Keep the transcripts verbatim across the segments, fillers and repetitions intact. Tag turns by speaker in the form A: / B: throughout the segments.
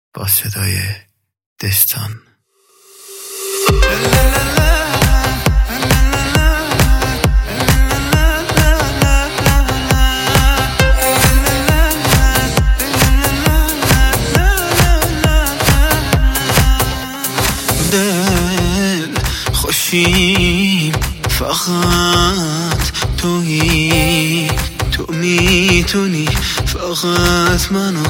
A: با صدای دستان.
B: دل خوشی فقط تویی، تو میتونی فقط منو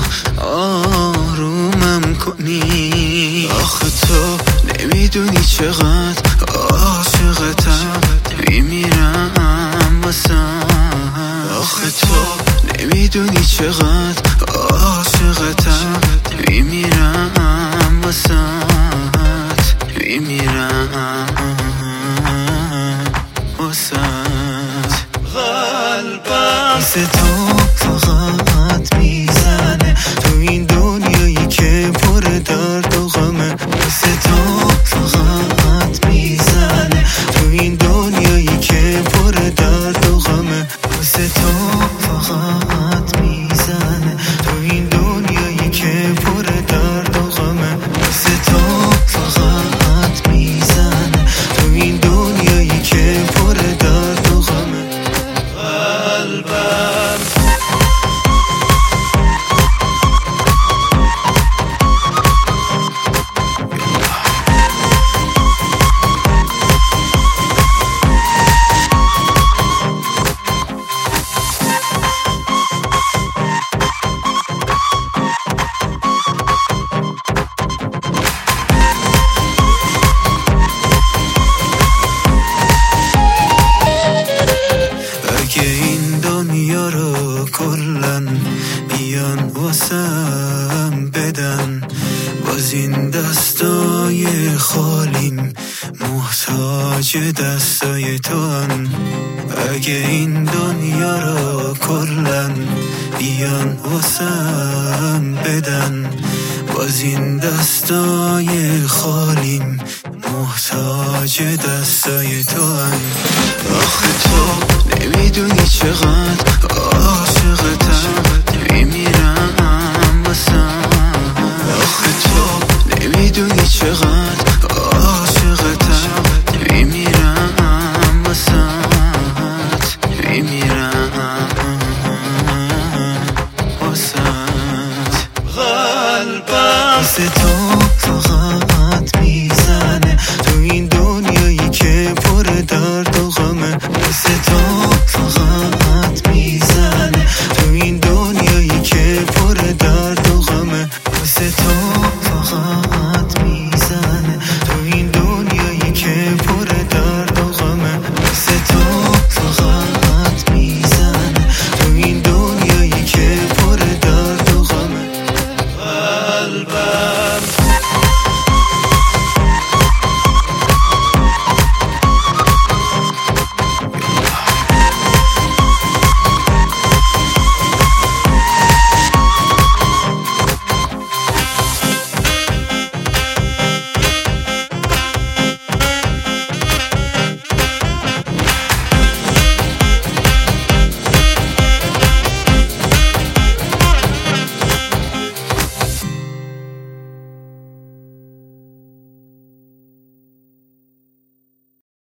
B: آرومم کنی. آخه تو نمیدونی چقدر عاشقتم، میمیرم واسم. آخه تو نمیدونی چقدر عاشقتم، میمیرم واسم، میمیرم واسه قلبم. مثل تو فقط میزنه تو این دنیایی که پر درد و غمه. مثل تو فقط میزنه تو این دنیایی که پر درد و غمه. مثل تو فقط میزنه تو این دنیایی که پر درد و غمه. مثل تو فقط میزنه تو این دنیایی که پر درد و غمه. قلبم کلن بیان واسم بدن، باز این دستای خالیم محتاج دستای تو هن. اگه این دنیا رو کلن بیان واسم بدن، باز این دستای خالیم محتاج دستای تو هن. آخه تو نمیدونی چقدر عاشقتم، میمیرم واسم. آخه تو نمیدونی چقدر عاشقتم، میمیرم واسم، میمیرم واسم. قلبم مثل تو فقط